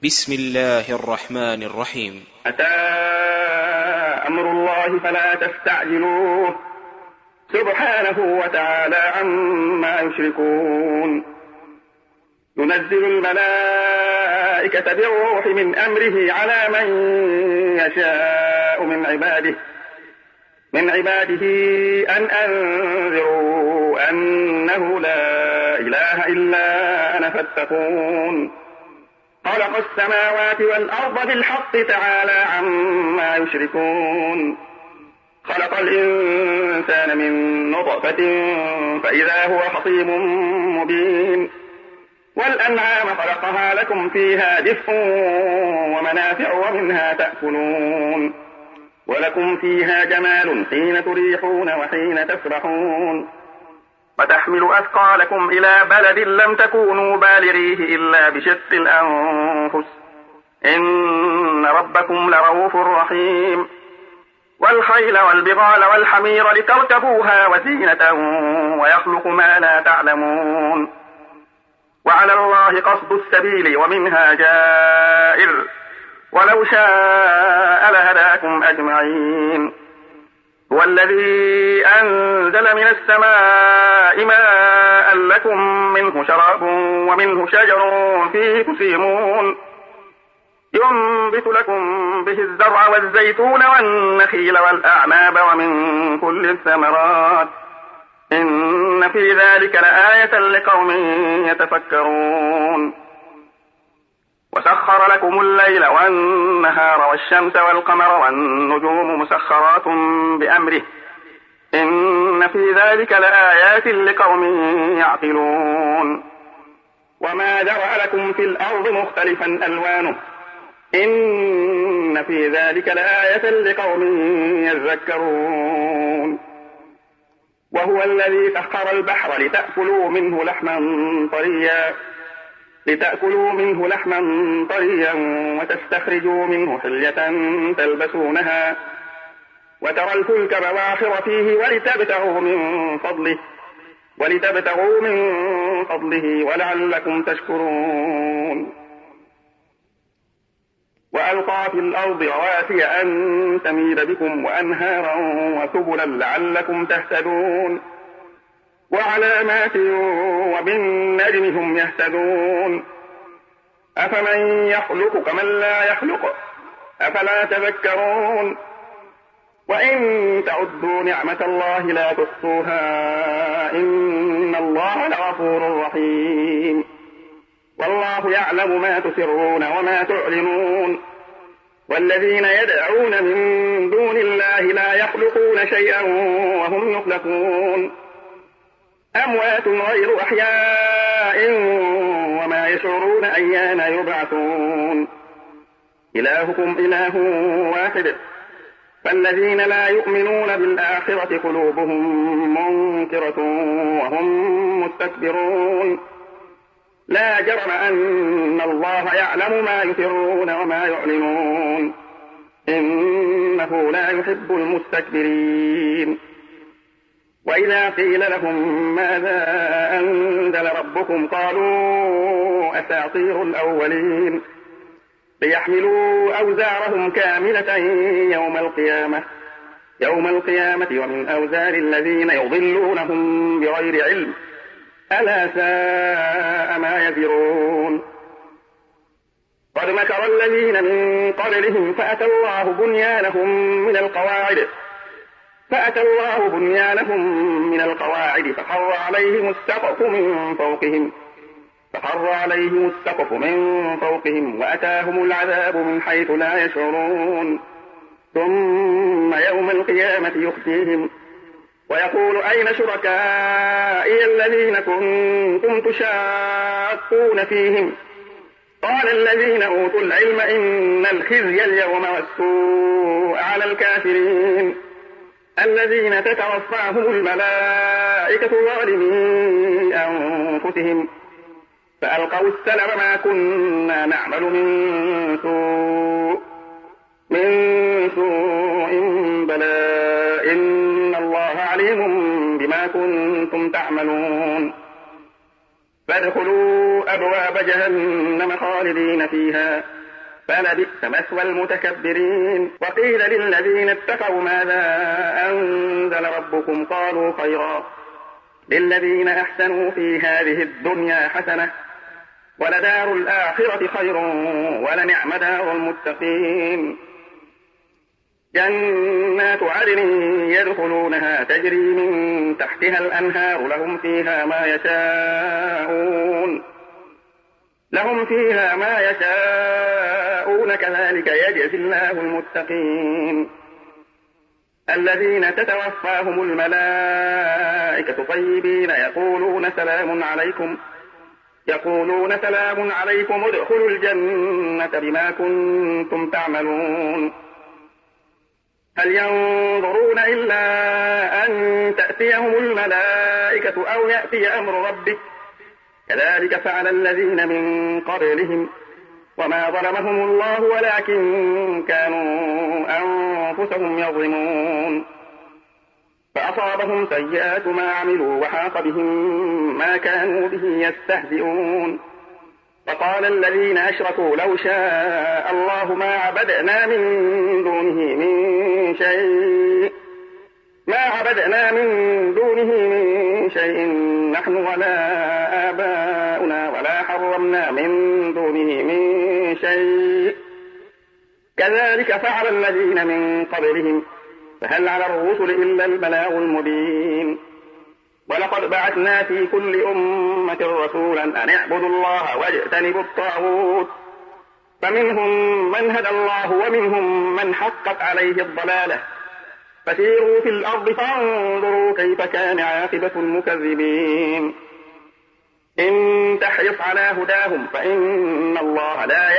بسم الله الرحمن الرحيم. أتى أمر الله فلا تستعجلوه سبحانه وتعالى عما يشركون. ينزل الملائكة بالروح من أمره على من يشاء من عباده أن أنذروا أنه لا إله إلا أنا فاتقون. خلق السماوات والأرض بالحق تعالى عما يشركون. خلق الإنسان من نطفة فإذا هو خصيم مبين. والأنعام خلقها لكم فيها دفء ومنافع ومنها تأكلون. ولكم فيها جمال حين تريحون وحين تسرحون. وتحمل أثقالكم إلى بلد لم تكونوا بالغيه إلا بشق الأنفس إن ربكم لرؤوف رحيم. والخيل والبغال والحمير لتركبوها وزينة ويخلق ما لا تعلمون. وعلى الله قصد السبيل ومنها جائر ولو شاء لهداكم أجمعين. هو الذي أنزل من السماء ماء لكم منه شراب ومنه شجر فيه تسيمون. ينبت لكم به الزرع والزيتون والنخيل والأعناب ومن كل الثمرات إن في ذلك لآية لقوم يتفكرون. وسخر لكم الليل والنهار والشمس والقمر والنجوم مسخرات بأمره إن في ذلك لآيات لقوم يعقلون. وما ذرأ لكم في الأرض مختلفا ألوانه إن في ذلك لآية لقوم يذكرون. وهو الذي سخر البحر لتأكلوا منه لحما طريا وتستخرجوا منه حلية تلبسونها وترى الفلك مواخر فيه ولتبتغوا من فضله ولعلكم تشكرون. وألقى في الأرض رواسي أن تميد بكم وأنهارا وسبلا لعلكم تهتدون. وعلامات وبالنجم هم يهتدون. أفمن يخلق كمن لا يخلق أفلا تذكرون. وإن تعدوا نعمة الله لا تحصوها إن الله لغفور رحيم. والله يعلم ما تسرون وما تعلنون. والذين يدعون من دون الله لا يخلقون شيئا وهم يخلقون. أموات غير أحياء وما يشعرون أيان يبعثون. إلهكم إله واحد فالذين لا يؤمنون بالآخرة قلوبهم منكرة وهم مستكبرون. لا جرم أن الله يعلم ما يسرون وما يعلنون إنه لا يحب المستكبرين. وإذا قيل لهم ماذا أنزل ربكم قالوا أساطير الأولين ليحملوا أوزارهم كاملة يوم القيامة ومن أوزار الذين يضلونهم بغير علم ألا ساء ما يزرون. قد مكر الذين من قبلهم فأتى الله بنيانهم من القواعد فخر عليهم السقف من فوقهم وأتاهم العذاب من حيث لا يشعرون. ثم يوم القيامة يخزيهم ويقول أين شركائي الذين كنتم تشاقون فيهم قال الذين أوتوا العلم إن الخزي اليوم والسوء على الكافرين الذين تتوفاهم الملائكة ظالمي أنفسهم فألقوا السلم ما كنا نعمل من سوء بلى إن الله عليم بما كنتم تعملون. فادخلوا أبواب جهنم خالدين فيها فلبئس مثوى المتكبرين. وقيل للذين اتقوا ماذا أنزل ربكم قالوا خيرا للذين أحسنوا في هذه الدنيا حسنة ولدار الآخرة خير ولنعم دار المتقين. جنات عدن يدخلونها تجري من تحتها الأنهار لهم فيها ما يشاءون كذلك يجزي الله المتقين. الذين تتوفاهم الملائكة طيبين يقولون سلام عليكم ادخلوا الجنة بما كنتم تعملون. هل ينظرون إلا أن تأتيهم الملائكة أو يأتي أمر ربك كذلك فعل الذين من قبلهم وما ظلمهم الله ولكن كانوا أنفسهم يظلمون. فأصابهم سيئات ما عملوا وحاق بهم ما كانوا به يستهزئون. فقال الذين أشركوا لو شاء الله ما عبدنا من دونه من شيء نحن ولا آباؤنا ولا حرمنا من دونه من شيء كذلك فعل الذين من قبلهم فهل على الرسل إلا البلاغ المبين. ولقد بعثنا في كل أمة رسولا أن اعبدوا الله واجتنبوا الطاغوت فمنهم من هدى الله ومنهم من حقت عليه الضلالة فسيروا في الأرض فانظروا كيف كان عاقبة المكذبين. إن تحرص على هداهم فإن الله لا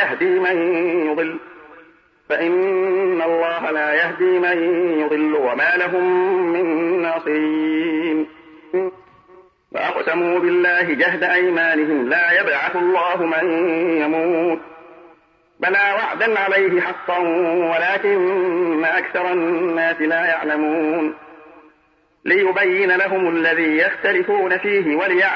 يهدي من يضل وما لهم من ناصرين. وأقسموا بالله جهد أيمانهم لا يبعث الله من يموت بلى وعدا عليه حقا ولكن أكثر الناس لا يعلمون. ليبين لهم الذي يختلفون فيه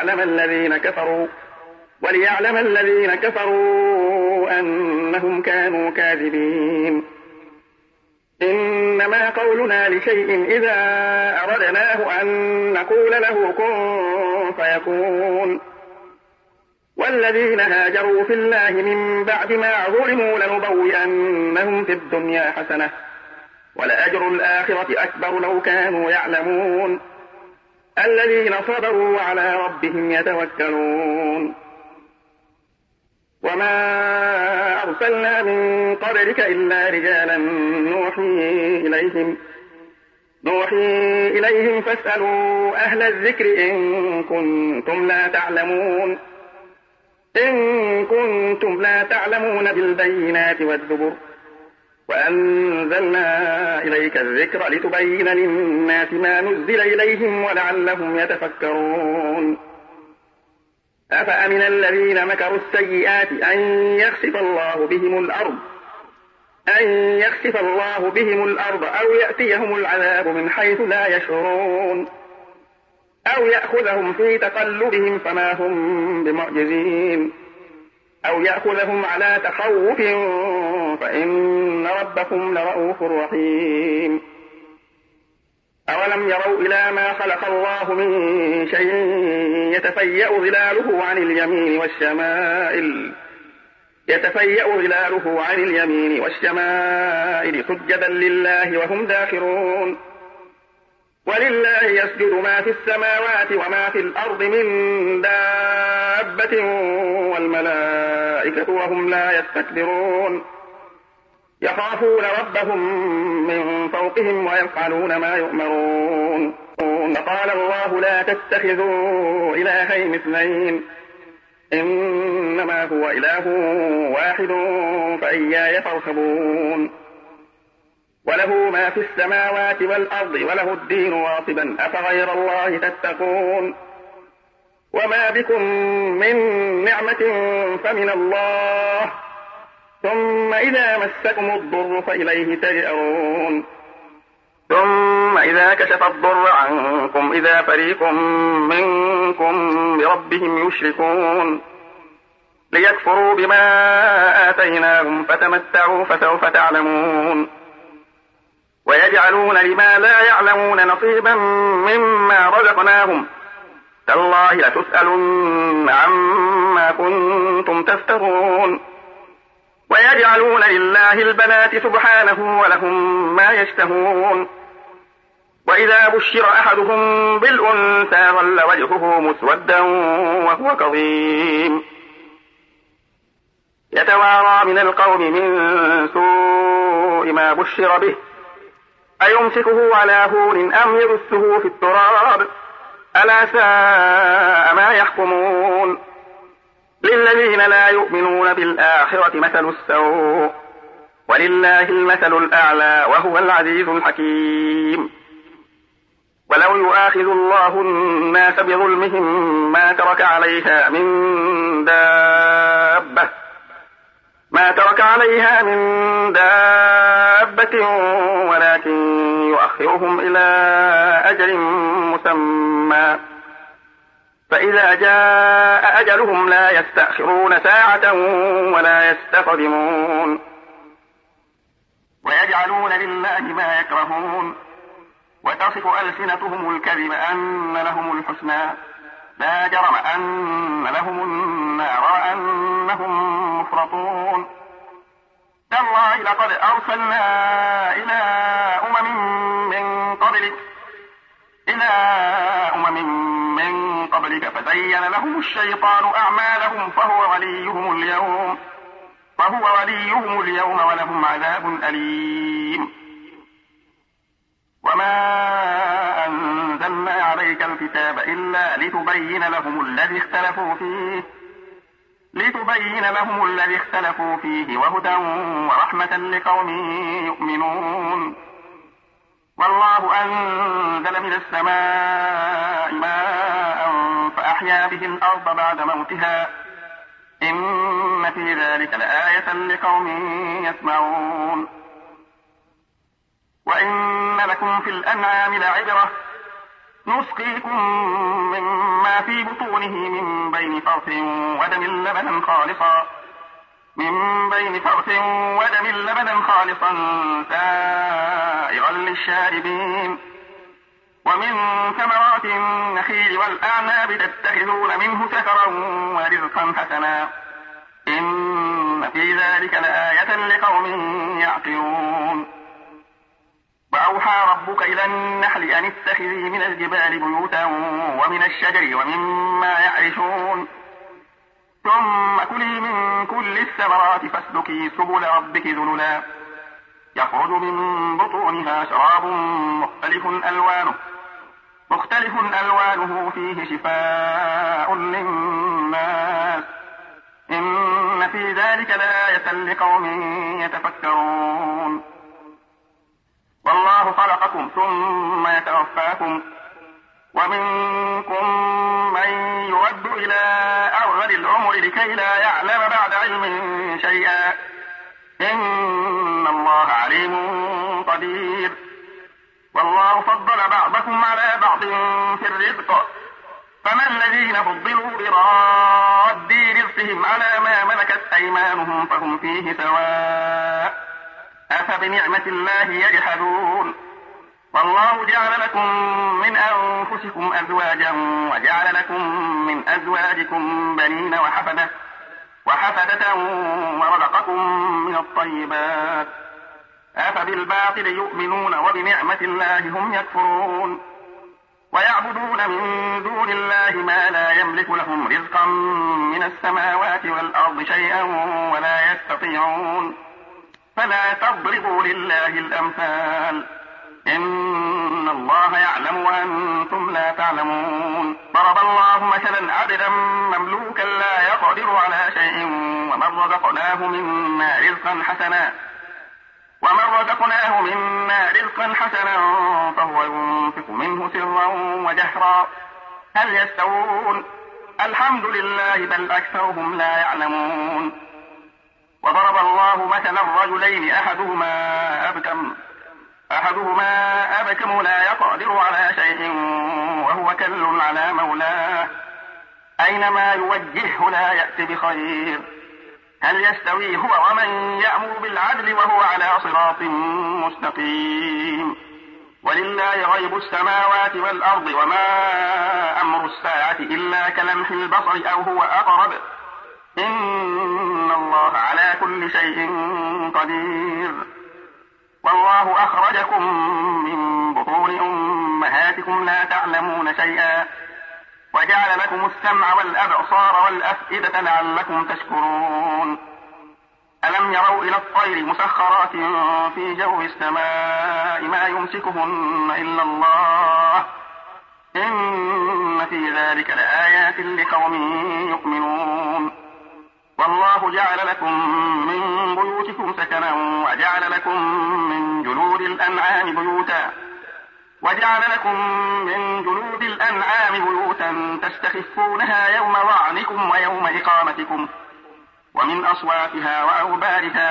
وليعلم الذين كفروا أنهم كانوا كاذبين. إنما قولنا لشيء إذا أردناه أن نقول له كن فيكون. والذين هاجروا في الله من بعد ما ظلموا لنبوئنهم في الدنيا حسنة ولأجر الآخرة أكبر لو كانوا يعلمون. الذين صبروا وعلى ربهم يتوكلون. وما أرسلنا من قبلك إلا رجالا نوحي إليهم فاسألوا أهل الذكر إن كنتم لا تعلمون بالبينات والزبر وأنزلنا إليك الذكر لتبين للناس ما نزل إليهم ولعلهم يتفكرون. أفأمن الذين مكروا السيئات أن يخسف الله بهم الأرض أو يأتيهم العذاب من حيث لا يشعرون أو يأخذهم في تقلبهم فما هم بمعجزين أو يأخذهم على تخوف فإن ربكم لرؤوف رحيم. أولم يروا إلى ما خلق الله من شيء يتفيأ ظلاله عن اليمين والشمائل سجدا لله وهم داخرون. ولله يسجد ما في السماوات وما في الأرض من دابة والملائكة وهم لا يستكبرون. يخافون ربهم من فوقهم ويفعلون ما يؤمرون. فقال الله لا تتخذوا إلهين اثنين إنما هو إله واحد فإياي فارهبون. وله ما في السماوات والأرض وله الدين واصبا أفغير الله تتقون. وما بكم من نعمة فمن الله ثم إذا مسكم الضر فإليه تجأرون. ثم إذا كشف الضر عنكم إذا فريق منكم بربهم يشركون. ليكفروا بما آتيناهم فتمتعوا فسوف تعلمون ويجعلون لما لا يعلمون نصيبا مما رزقناهم تالله لتسألن عما كنتم تفترون ويجعلون لله البنات سبحانه ولهم ما يشتهون وإذا بشر أحدهم بالأنثى ظل وجهه مسودا وهو كظيم يتوارى من القوم من سوء ما بشر به أيمسكه على هون أم يدسه في التراب ألا ساء ما يحكمون للذين لا يؤمنون بالآخرة مثل السوء ولله المثل الأعلى وهو العزيز الحكيم ولو يؤاخذ الله الناس بظلمهم ما ترك عليها من دابة ولكن يؤخرهم إلى أجل مسمى فإذا جاء أجلهم لا يستأخرون ساعة ولا يستقدمون ويجعلون لله ما يكرهون وتصف ألسنتهم الكذب أن لهم الحسنى لا جرم أن لهم النار وأنهم مفرطون تالله لقد أرسلنا إلى أمم من قبلك فزين لهم الشيطان أعمالهم فهو وليهم اليوم ولهم عذاب أليم وما أنزلنا عليك الكتاب إلا لتبين لهم الذي اختلفوا فيه وهدى ورحمة لقوم يؤمنون والله أنزل من السماء ماء فأحيا به الأرض بعد موتها إن في ذلك لآية لقوم يسمعون وإن لكم في الأنعام لعبرة نسقيكم مما في بطونه من بين فرث ودم لبنا خالصا سائغا للشاربين ومن ثمرات النخيل والأعناب تتخذون منه سكرا ورزقا حسنا إن في ذلك لآية لقوم يعقلون وأوحى ربك إلى النحل أن اتخذي من الجبال بيوتا ومن الشجر ومما يعرشون ثم كلي من كل الثمرات فاسلكي سبل ربك ذللا يخرج من بطونها شراب مختلف ألوانه فيه شفاء للناس إن في ذلك لآية لقوم يتفكرون والله خلقكم ثم يتوفاكم ومنكم من يرد إلى أرذل العمر لكي لا يعلم بعد علم شيئا إن الله عليم قدير والله فضل بعضكم على بعض في الرزق فما الذين فضلوا براد رزقهم على ما ملكت أيمانهم فهم فيه سواء أفبنعمة الله يجحدون والله جعل لكم من أنفسكم أزواجا وجعل لكم من أزواجكم بنين وحفدة ورزقكم من الطيبات أفبالباطل يؤمنون وبنعمة الله هم يكفرون ويعبدون من دون الله ما لا يملك لهم رزقا من السماوات والأرض شيئا ولا يستطيعون فلا تضربوا لله الأمثال إن الله يعلم وأنتم لا تعلمون ضرب الله مثلا عبدا مملوكا لا يقدر على شيء ومن رزقناه منا رزقا حسنا فهو ينفق منه سرا وجهرا هل يستوون الحمد لله بل أكثرهم لا يعلمون وضرب الله مثلا رجلين أحدهما أبكم لا يقدر على شيء وهو كل على مولاه أينما يوجهه لا يأت بخير. هل يستوي هو ومن يأمر بالعدل وهو على صراط مستقيم. ولله غيب السماوات والأرض وما أمر الساعة إلا كلمح البصر أو هو أقرب إن الله على كل شيء قدير. والله أخرجكم من بطون أمهاتكم لا تعلمون شيئا وجعل لكم السمع والأبصار والأفئدة لعلكم تشكرون. ألم يروا إلى الطير مسخرات في جو السماء ما يمسكهن إلا الله إن في ذلك لآيات لقوم يؤمنون. والله جعل لكم من بيوتكم سكنا وجعل لكم من جلود الأنعام بيوتا تستخفونها يوم ظعنكم ويوم إقامتكم ومن أصوافها وأوبارها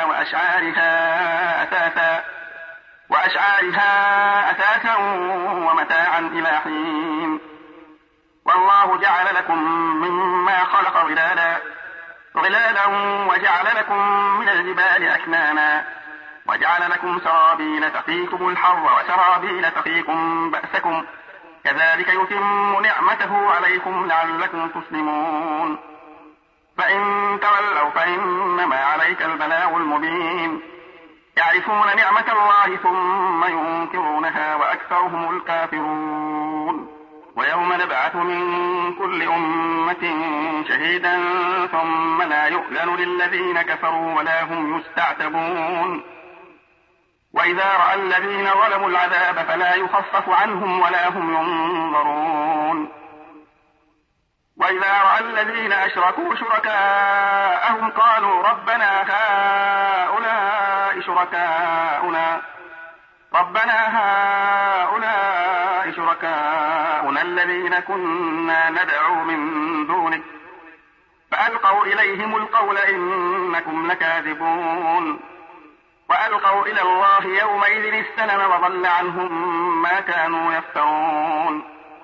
وأشعارها أثاثا ومتاعا إلى حين. والله جعل لكم مما خلق ظلالا وجعل لكم من الجبال أكنانا وجعل لكم سرابيل تقيكم الحر وسرابيل تقيكم بأسكم كذلك يتم نعمته عليكم لعلكم تسلمون. فإن تولوا فإنما عليك البلاغ المبين. يعرفون نعمة الله ثم ينكرونها وأكثرهم الكافرون. ويوم نبعث من كل أمة شهيدا ثم لا يؤذن للذين كفروا ولا هم يستعتبون. وإذا رأى الذين ظلموا العذاب فلا يخفف عنهم ولا هم ينظرون. وإذا رأى الذين أشركوا شركاءهم قالوا ربنا هؤلاء شركاؤنا الذين كنا ندعو من دونك فألقوا إليهم القول إنكم لكاذبون. وألقوا إلى الله يومئذ السلم وضل عنهم ما كانوا يفترون.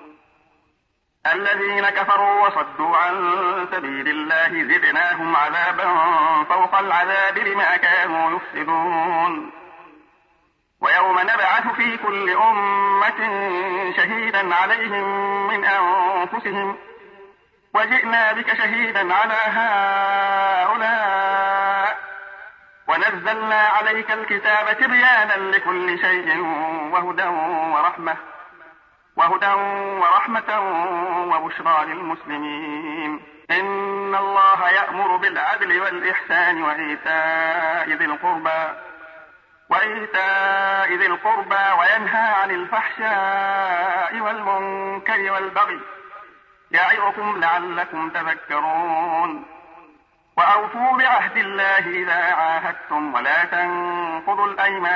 الذين كفروا وصدوا عن سبيل الله زدناهم عذابا فوق العذاب بما كانوا يفسدون. ويوم نبعث في كل أمة شهيدا عليهم من أنفسهم وجئنا بك شهيدا على هؤلاء ونزلنا عليك الكتاب تبيانا لكل شيء وهدى ورحمة وبشرى للمسلمين. إن الله يأمر بالعدل والإحسان وإيتاء ذي القربى وينهى عن الفحشاء والمنكر والبغي يعظكم لعلكم تذكرون. وأوفوا بعهد الله إذا عاهدتم ولا تنقضوا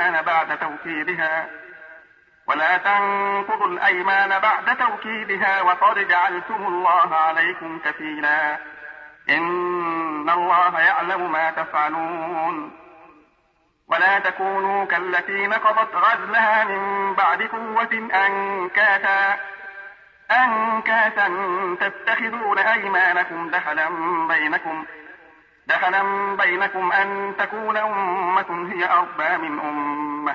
الأيمان بعد توكيدها وقد جعلتم الله عليكم كفيلا إن الله يعلم ما تفعلون. ولا تكونوا كالتي نقضت غزلها من بعد قوة أنكاثا تتخذون أيمانكم دخلا بينكم أن تكون أمة هي أربى من أمة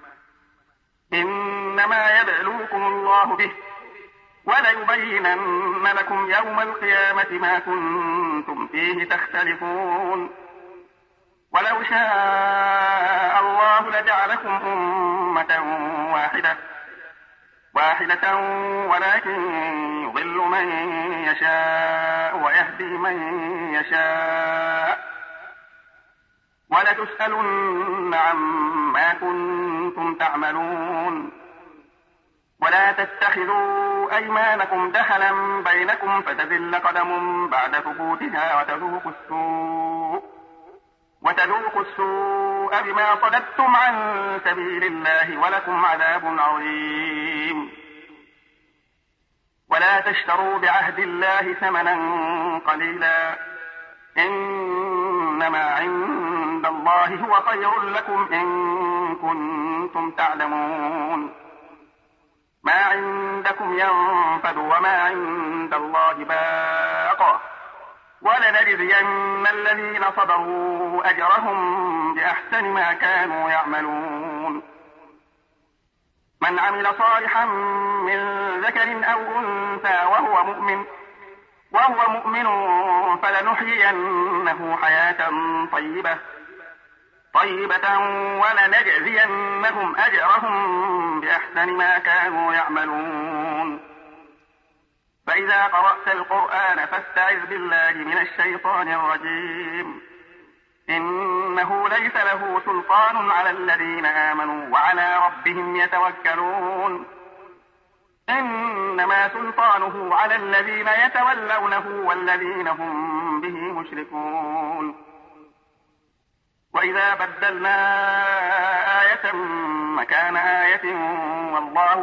إنما يبلوكم الله به وليبينن لكم يوم القيامة ما كنتم فيه تختلفون. ولو شاء الله لجعلكم أمة واحدة ولكن يضل من يشاء ويهدي من يشاء ولتسألن عما كنتم تعملون. ولا تتخذوا أيمانكم دخلا بينكم فتزل قدم بعد ثبوتها وتذوقوا السوء بما صددتم عن سبيل الله ولكم عذاب عظيم. ولا تشتروا بعهد الله ثمنا قليلا إنما عند الله هو خير لكم إن كنتم تعلمون. ما عندكم ينفد وما عند الله باق ولنجزين الذين صبروا أجرهم بأحسن ما كانوا يعملون من عمل صالحا من ذكر أو أنثى وهو مؤمن فلنحيينه حياة طيبة ولنجزينهم أجرهم بأحسن ما كانوا يعملون فإذا قرأت القرآن فاستعذ بالله من الشيطان الرجيم إنه ليس له سلطان على الذين آمنوا وعلى ربهم يتوكلون إنما سلطانه على الذين يتولونه والذين هم به مشركون وإذا بدلنا آية مكان آية والله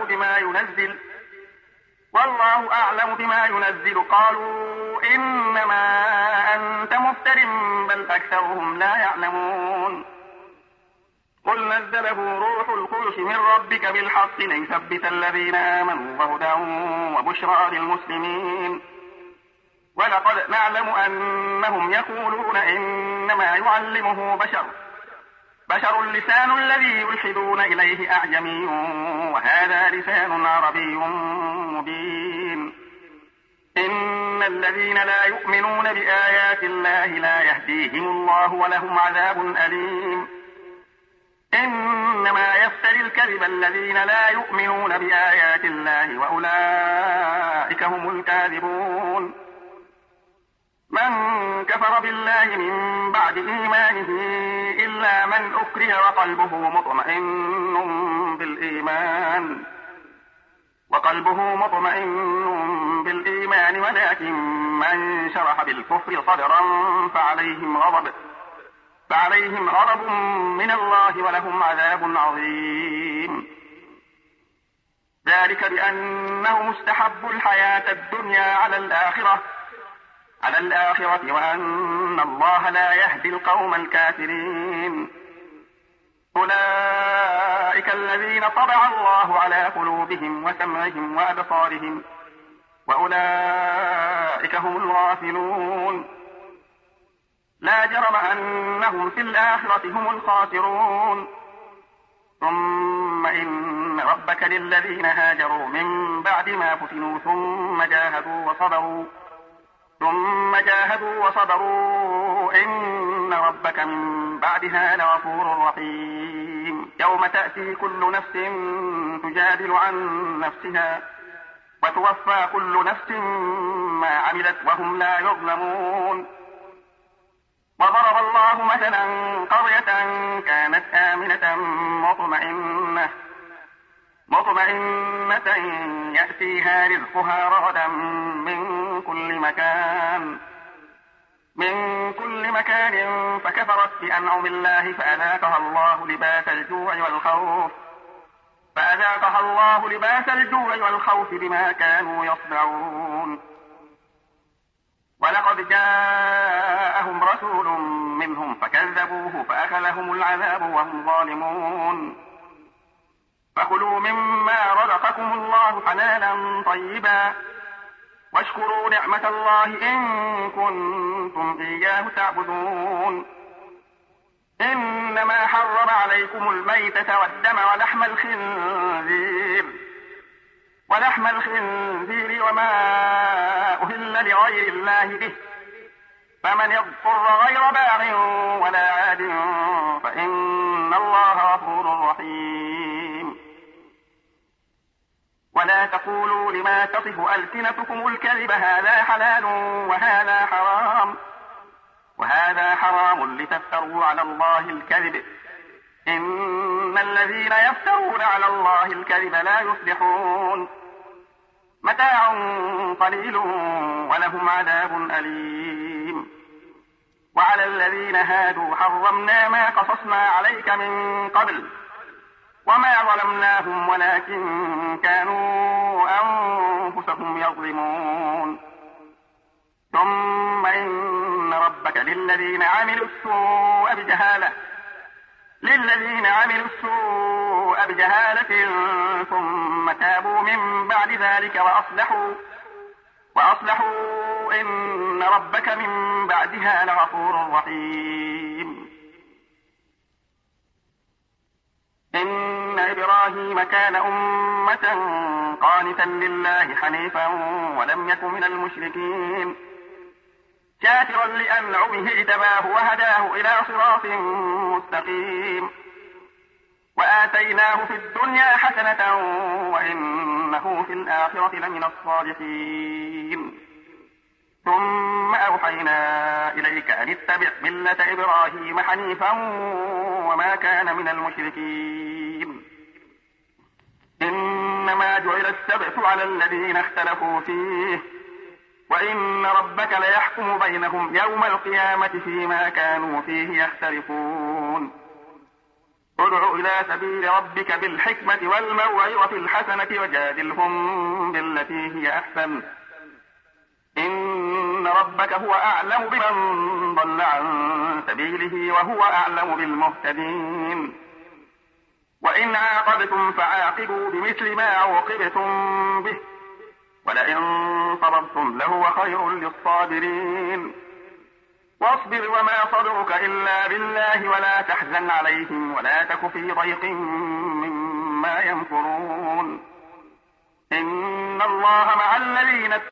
أعلم بما ينزل قالوا إنما أنت مفتر بل أكثرهم لا يعلمون قل نزله روح القدس من ربك بالحق ليثبت الذين آمنوا وهدى وبشرى للمسلمين ولقد نعلم أنهم يقولون إنما يعلمه بشر لسان الذي يلحدون إليه أعجمي وهذا لسان عربي مبين إن الذين لا يؤمنون بآيات الله لا يهديهم الله ولهم عذاب أليم إنما يفتري الكذب الذين لا يؤمنون بآيات الله وأولئك هم الكاذبون من كفر بالله من بعد إيمانه إلا من أكره وقلبه مطمئن بالإيمان ولكن من شرح بالكفر صدرا فعليهم غضب من الله ولهم عذاب عظيم ذلك بأنهم استحبوا الحياة الدنيا على الآخرة وأن الله لا يهدي القوم الكافرين أولئك الذين طبع الله على قلوبهم وسمعهم وأبصارهم وأولئك هم الغافلون لا جرم أنهم في الآخرة هم الخاسرون ثم إن ربك للذين هاجروا من بعد ما فتنوا ثم جاهدوا وصبروا إن ربك من بعدها لغفور رحيم يوم تأتي كل نفس تجادل عن نفسها وتوفى كل نفس ما عملت وهم لا يظلمون وضرب الله مثلا قرية كانت آمنة مطمئنة يأتيها رزقها رغدا من كل مكان فكفرت بأنعم الله فأذاقها الله لباس الجوع والخوف بما كانوا يصنعون ولقد جاءهم رسول منهم فكذبوه فأخذهم العذاب وهم ظالمون فكلوا مما رزقكم الله حلالا طيبا واشكروا نعمة الله إن كنتم إياه تعبدون إنما حرم عليكم الميتة والدم ولحم الخنزير وما أهل لغير الله به فمن اضطر غير باغ ولا عاد فإن الله غفور رحيم ولا تقولوا لما تصف ألسنتكم الكذب هذا حلال وهذا حرام لتفتروا على الله الكذب إن الذين يفترون على الله الكذب لا يفلحون متاع قليل ولهم عذاب أليم وعلى الذين هادوا حرمنا ما قصصنا عليك من قبل وما ظلمناهم ولكن كانوا أنفسهم يظلمون ثم إن ربك للذين عملوا السوء السوء بجهالة ثم تابوا من بعد ذلك وأصلحوا إن ربك من بعدها لغفور رحيم. إن إبراهيم كان أمة قانتا لله حنيفا ولم يك من المشركين شاكرا لأنعمه اجتباه وهداه إلى صراط مستقيم وآتيناه في الدنيا حسنة وإنه في الآخرة لمن الصالحين. ثم أوحينا إليك أن اتبع ملة إبراهيم حنيفا وما كان من المشركين. إنما جعل السبت على الذين اختلفوا فيه وإن ربك ليحكم بينهم يوم القيامة فيما كانوا فيه يختلفون. ادع إلى سبيل ربك بالحكمة والموعظة الحسنة وجادلهم بالتي هي أحسن إن ربك هو أعلم بمن ضل عن سبيله وهو أعلم بالمهتدين. وإن عاقبتم فعاقبوا بمثل ما عوقبتم به ولئن صبرتم لهو خير للصابرين. واصبر وما صبرك إلا بالله ولا تحزن عليهم ولا تك في ضيق مما يمكرون. إن الله مع الذين